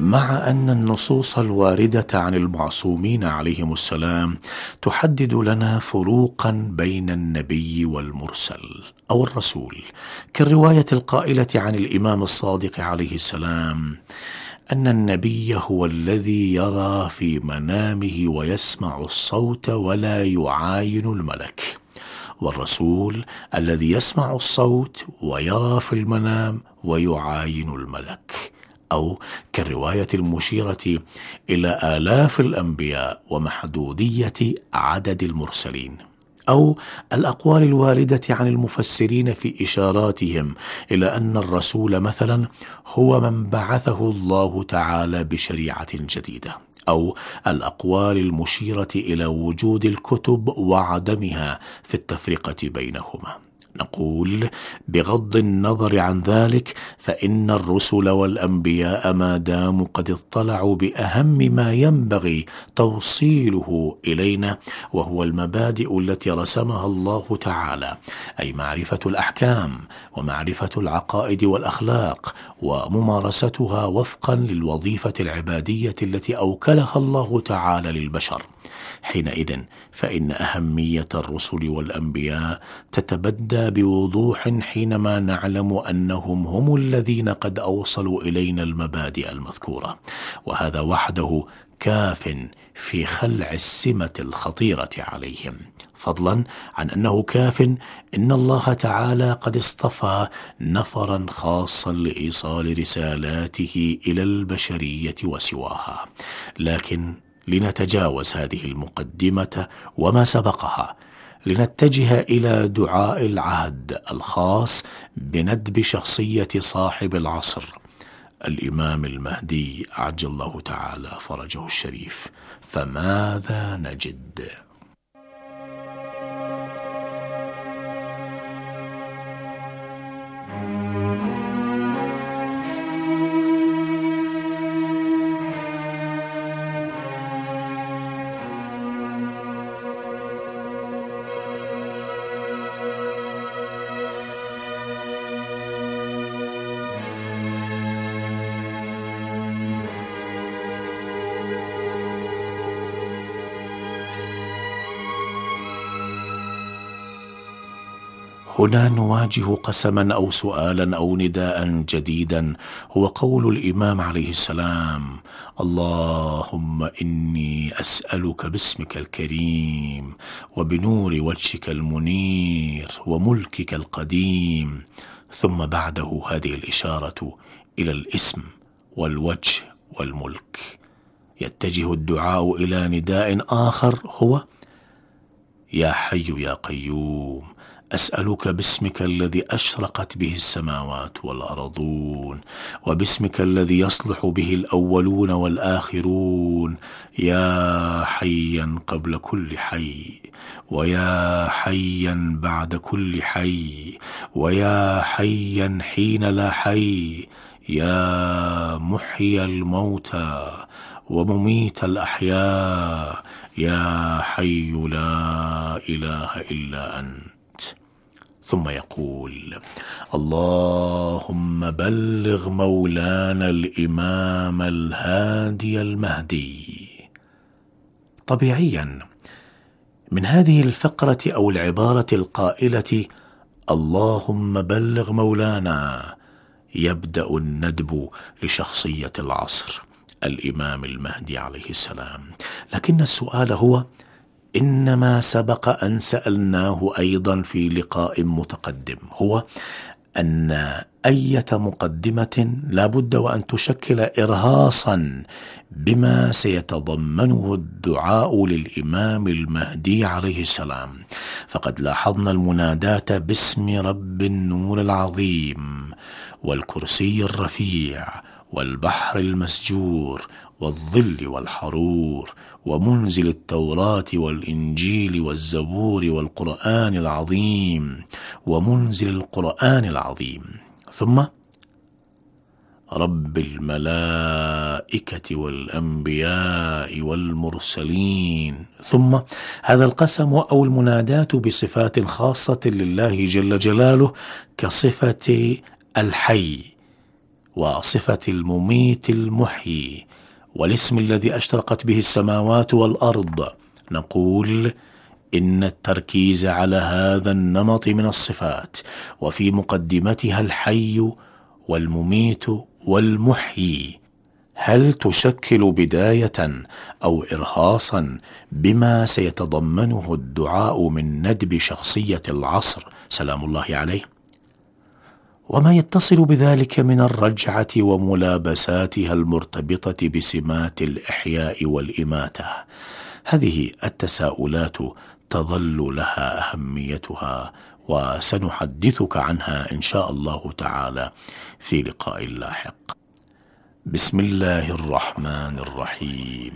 مع أن النصوص الواردة عن المعصومين عليهم السلام تحدد لنا فروقا بين النبي والمرسل أو الرسول، كالرواية القائلة عن الإمام الصادق عليه السلام أن النبي هو الذي يرى في منامه ويسمع الصوت ولا يعاين الملك، والرسول الذي يسمع الصوت ويرى في المنام ويعاين الملك، أو كالرواية المشيرة إلى آلاف الأنبياء ومحدودية عدد المرسلين، أو الأقوال الواردة عن المفسرين في إشاراتهم إلى أن الرسول مثلا هو من بعثه الله تعالى بشريعة جديدة، أو الأقوال المشيرة إلى وجود الكتب وعدمها في التفرقة بينهما. نقول بغض النظر عن ذلك فإن الرسل والأنبياء ما داموا قد اطلعوا بأهم ما ينبغي توصيله إلينا، وهو المبادئ التي رسمها الله تعالى، أي معرفة الأحكام ومعرفة العقائد والأخلاق وممارستها وفقا للوظيفة العبادية التي أوكلها الله تعالى للبشر. حينئذ فإن أهمية الرسل والأنبياء تتبدى بوضوح حينما نعلم أنهم هم الذين قد أوصلوا إلينا المبادئ المذكورة، وهذا وحده كاف في خلع السمة الخطيرة عليهم، فضلا عن أنه كاف إن الله تعالى قد اصطفى نفرا خاصا لإيصال رسالاته إلى البشرية وسواها. لكن لنتجاوز هذه المقدمة وما سبقها لنتجه إلى دعاء العهد الخاص بندب شخصية صاحب العصر الإمام المهدي عجل الله تعالى فرجه الشريف. فماذا نجد؟ هنا نواجه قسما أو سؤالا أو نداء جديدا، هو قول الإمام عليه السلام: اللهم إني أسألك باسمك الكريم وبنور وجهك المنير وملكك القديم. ثم بعده هذه الإشارة إلى الاسم والوجه والملك. يتجه الدعاء إلى نداء آخر هو: يا حي يا قيوم أسألك باسمك الذي أشرقت به السماوات والأرضون، وباسمك الذي يصلح به الأولون والآخرون، يا حيا قبل كل حي، ويا حيا بعد كل حي، ويا حيا حين لا حي، يا محيي الموتى ومميت الأحياء، يا حي لا إله إلا أنت. ثم يقول: اللهم بلغ مولانا الإمام الهادي المهدي. طبيعيا من هذه الفقرة أو العبارة القائلة اللهم بلغ مولانا يبدأ الندب لشخصية العصر الإمام المهدي عليه السلام. لكن السؤال هو إنما سبق أن سألناه أيضا في لقاء متقدم، هو أن أية مقدمة لا بد وأن تشكل إرهاصا بما سيتضمنه الدعاء للإمام المهدي عليه السلام. فقد لاحظنا المناداة باسم رب النور العظيم والكرسي الرفيع والبحر المسجور والظل والحرور ومنزل التوراة والإنجيل والزبور والقرآن العظيم ومنزل القرآن العظيم، ثم رب الملائكة والأنبياء والمرسلين، ثم هذا القسم أو المناداة بصفات خاصة لله جل جلاله كصفة الحي وصفة المميت المحيي والاسم الذي أشرقت به السماوات والأرض، نقول إن التركيز على هذا النمط من الصفات وفي مقدمتها الحي والمميت والمحيي هل تشكل بداية أو إرهاصا بما سيتضمنه الدعاء من ندب شخصية العصر سلام الله عليه، وما يتصل بذلك من الرجعة وملابساتها المرتبطة بسمات الإحياء والإماتة؟ هذه التساؤلات تظل لها أهميتها، وسنحدثك عنها إن شاء الله تعالى في لقاء لاحق. بسم الله الرحمن الرحيم.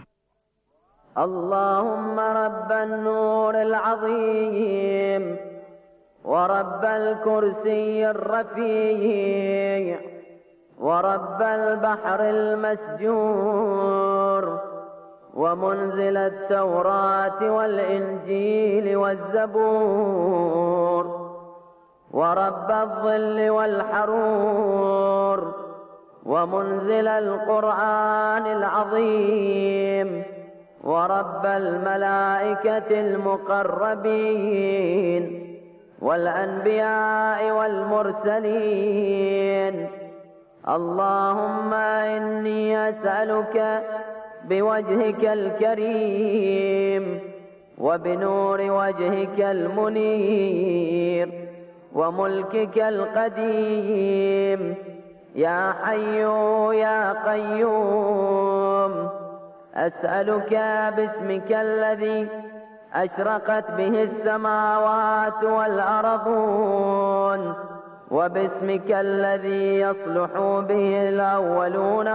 اللهم رب النور العظيم ورب الكرسي الرفيع ورب البحر المسجور ومنزل التوراة والإنجيل والزبور ورب الظل والحرور ومنزل القرآن العظيم ورب الملائكة المقربين والأنبياء والمرسلين. اللهم إني أسألك بوجهك الكريم وبنور وجهك المنير وملكك القديم يا حي يا قيوم، أسألك باسمك الذي أشرقت به السماوات والأرضون وباسمك الذي يصلح به الأولون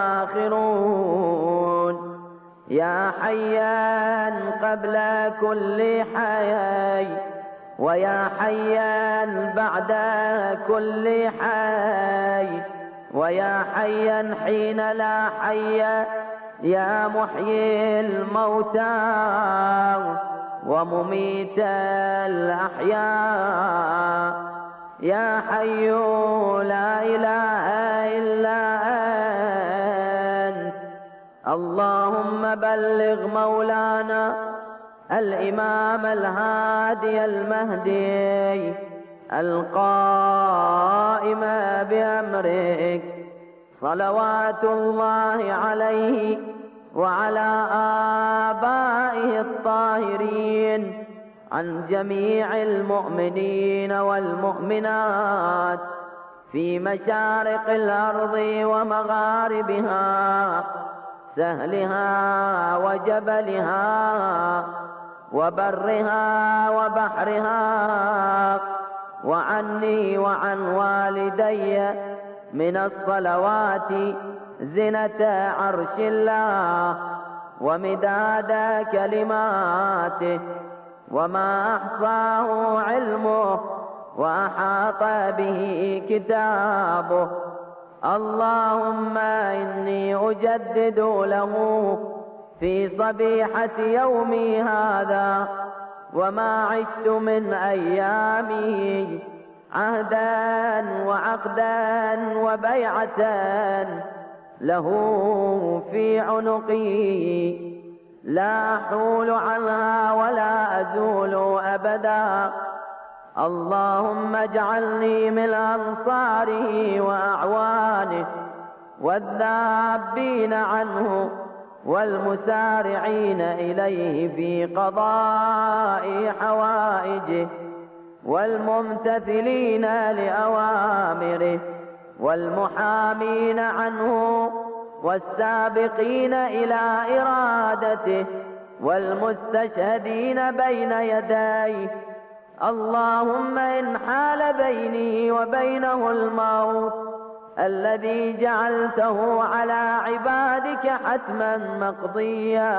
والآخرون، يا حيان قبل كل حي ويا حيان بعد كل حي ويا حيا حين لا حي، يا محيي الموتى ومميت الأحياء، يا حي لا إله إلا أنت. اللهم بلغ مولانا الإمام الهادي المهدي القائم بأمرك صلوات الله عليه وعلى آبائه الطاهرين عن جميع المؤمنين والمؤمنات في مشارق الأرض ومغاربها، سهلها وجبلها وبرها وبحرها، وعني وعن والدي من الصلوات زنة عرش الله ومداد كلماته وما أحصاه علمه وأحاط به كتابه. اللهم إني أجدد له في صبيحة يومي هذا وما عشت من أيامي عهدا وعقدا وبيعة له في عنقي لا أحول عنها ولا أزول أبدا. اللهم اجعلني من أنصاره وأعوانه والذابين عنه والمسارعين إليه في قضاء حوائجه والممتثلين لأوامره والمحامين عنه والسابقين إلى إرادته والمستشهدين بين يديه. اللهم إن حال بيني وبينه الموت الذي جعلته على عبادك حتما مقضيا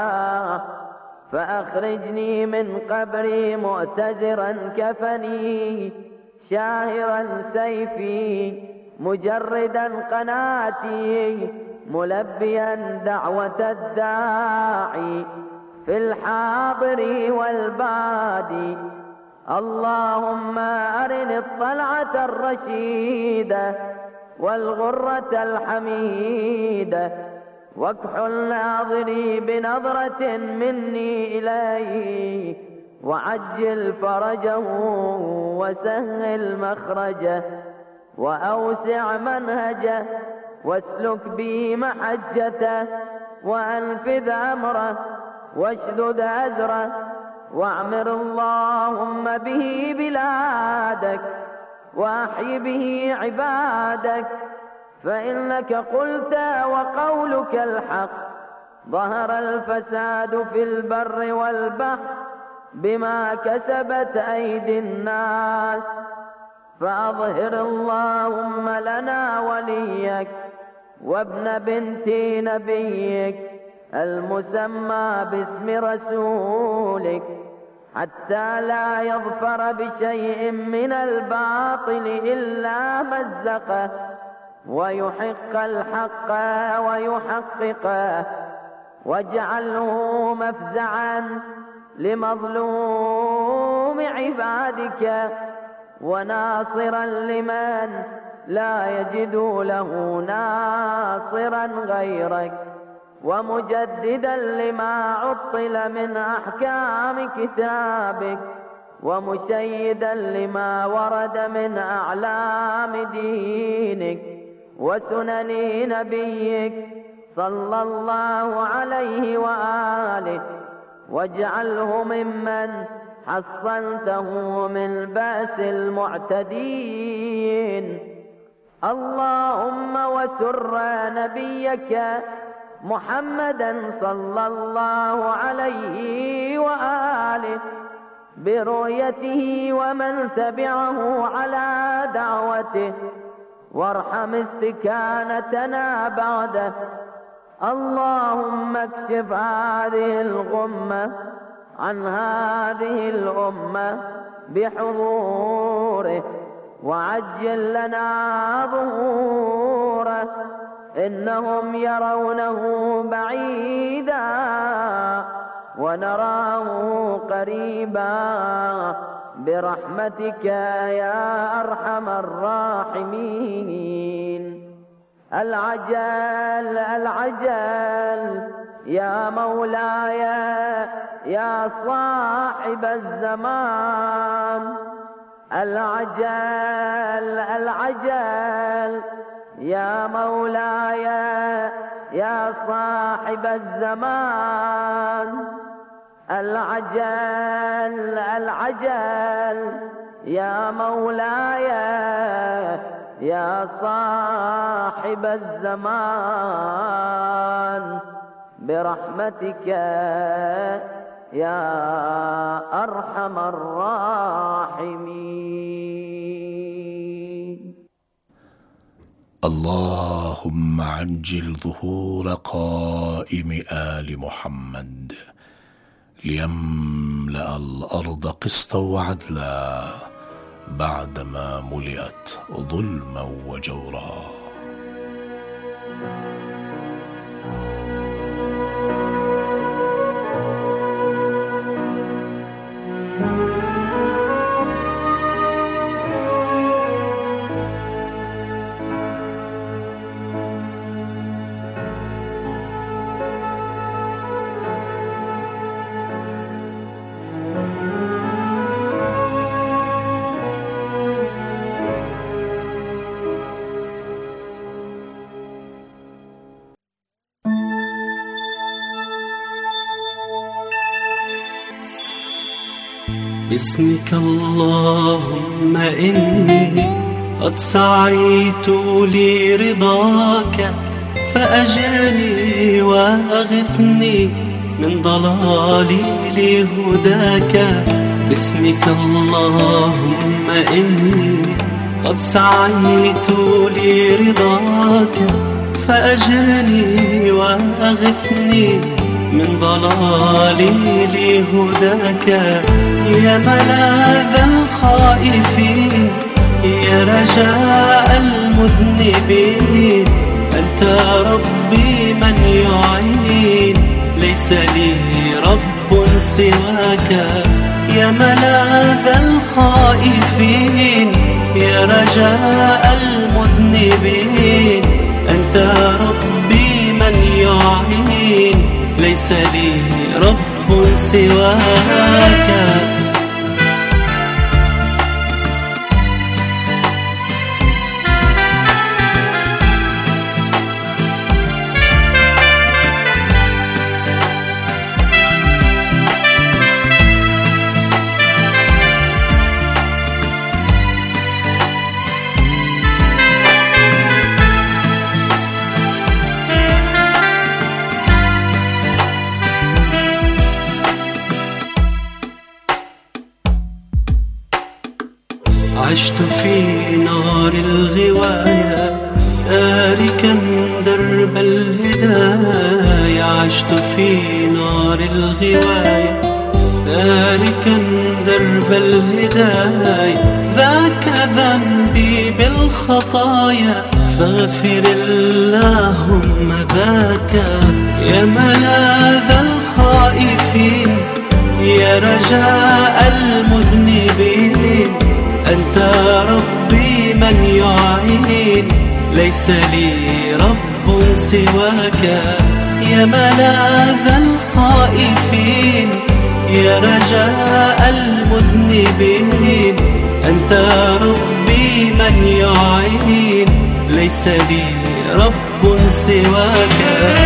فأخرجني من قبري مؤتزرا كفني شاهرا سيفي مجردا قناتي ملبيا دعوة الداعي في الحاضر والبادي. اللهم أرني الطلعة الرشيدة والغرة الحميدة، واكحل ناظري بنظرة مني إليه، وعجل فرجه وسهل مخرجه، وأوسع منهجه، واسلك بي محجته، وأنفذ أمره، واشدد أزره، واعمر اللهم به بلادك، وأحي به عبادك، فإنك قلت وقولك الحق، ظهر الفساد في البر والبحر بما كسبت أيدي الناس، فأظهر اللهم لنا وليك وابن بنت نبيك المسمى باسم رسولك، حتى لا يظفر بشيء من الباطل إلا مزقه، ويحق الحق ويحققه، واجعله مفزعا لمظلوم عبادك، وناصرا لمن لا يجد له ناصرا غيرك، ومجددا لما عطل من أحكام كتابك، ومشيدا لما ورد من أعلام دينك وسنن نبيك صلى الله عليه وآله، واجعله ممن حصنته من بأس المعتدين. اللهم وسر نبيك محمدا صلى الله عليه وآله برؤيته ومن تبعه على دعوته، وارحم استكانتنا بعده. اللهم اكشف هذه الغمة عن هذه الأمة بحضوره، وعجل لنا ظهوره، إنهم يرونه بعيدا ونراه قريبا، برحمتك يا أرحم الراحمين. العجل العجل يا مولاي يا صاحب الزمان، العجل العجل يا مولاي يا صاحب الزمان، العجل العجل يا مولاي يا صاحب الزمان، برحمتك يا أرحم الراحمين. اللهم عجل ظهور قائم آل محمد ليملأ الأرض قسطا وعدلا بعدما ملئت ظلما وجورا. باسمك اللهم إني قد سعيت لرضاك، فأجرني وأغثني من ضلالي لهداك. باسمك اللهم إني قد سعيت لرضاك، فأجرني وأغثني من ضلالي لهداك. يا ملاذ الخائفين، يا رجاء المذنبين، أنت ربي من يعين، ليس لي رب سواك. يا ملاذ الخائفين، يا رجاء المذنبين أنت ربي من يعين ليس لي رب سواك. عشت في نار الغواية تاركا درب الهداية، عشت في نار الغواية تاركا درب الهداية، ذاك ذنبي بالخطايا فاغفر اللهم ذاك. يا ملاذ الخائفين يا رجاء المذنبين أنت ربي من يعين ليس لي رب سواك. يا ملاذ الخائفين يا رجاء المذنبين أنت ربي من يعين ليس لي رب سواك.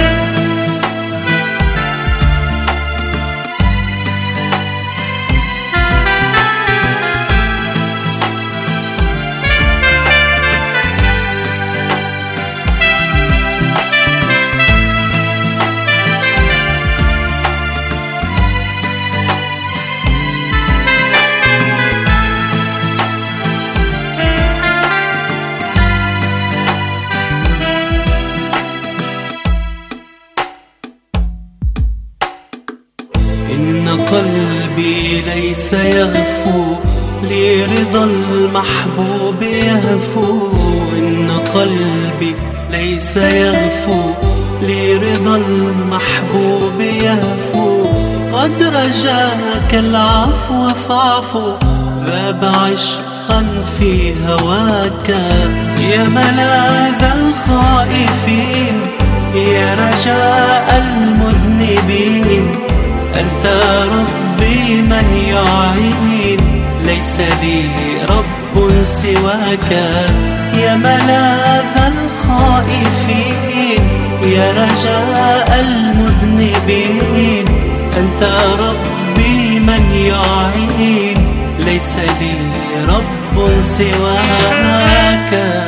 قلبي ليس يغفو لرضا المحبوب يهفو، إن قلبي ليس يغفو لرضا المحبوب يهفو، قد رجاك العفو فاعفو ذاب عشقا في هواك. يا ملاذ الخائفين يا رجاء المذنبين أنت ربي من يعين ليس لي رب سواك. يا ملاذ الخائفين يا رجاء المذنبين أنت ربي من يعين ليس لي رب سواك.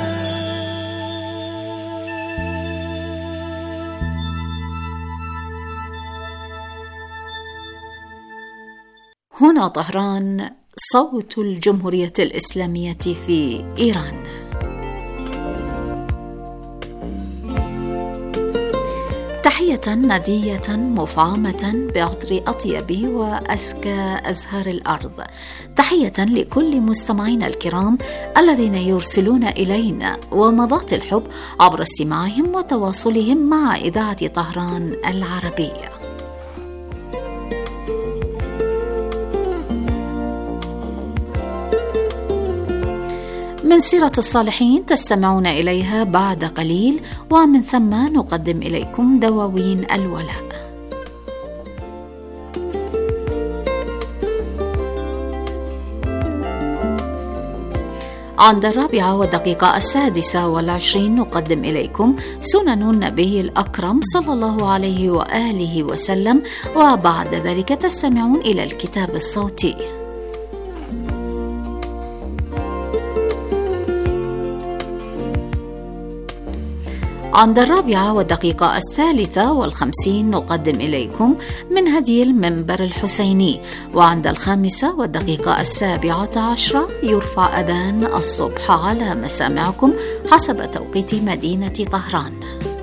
هنا طهران، صوت الجمهورية الإسلامية في إيران. تحية ندية مفعمة بعطر أطيب وأزكى أزهار الأرض. تحية لكل مستمعينا الكرام الذين يرسلون إلينا ومضات الحب عبر استماعهم وتواصلهم مع إذاعة طهران العربية. من سيرة الصالحين تستمعون إليها بعد قليل، ومن ثم نقدم إليكم دواوين الولاء. عند 4:26 نقدم إليكم سنن النبي الأكرم صلى الله عليه وآله وسلم، وبعد ذلك تستمعون إلى الكتاب الصوتي. عند 4:53 نقدم إليكم من هدي المنبر الحسيني، وعند 5:17 يرفع أذان الصبح على مسامعكم حسب توقيت مدينة طهران.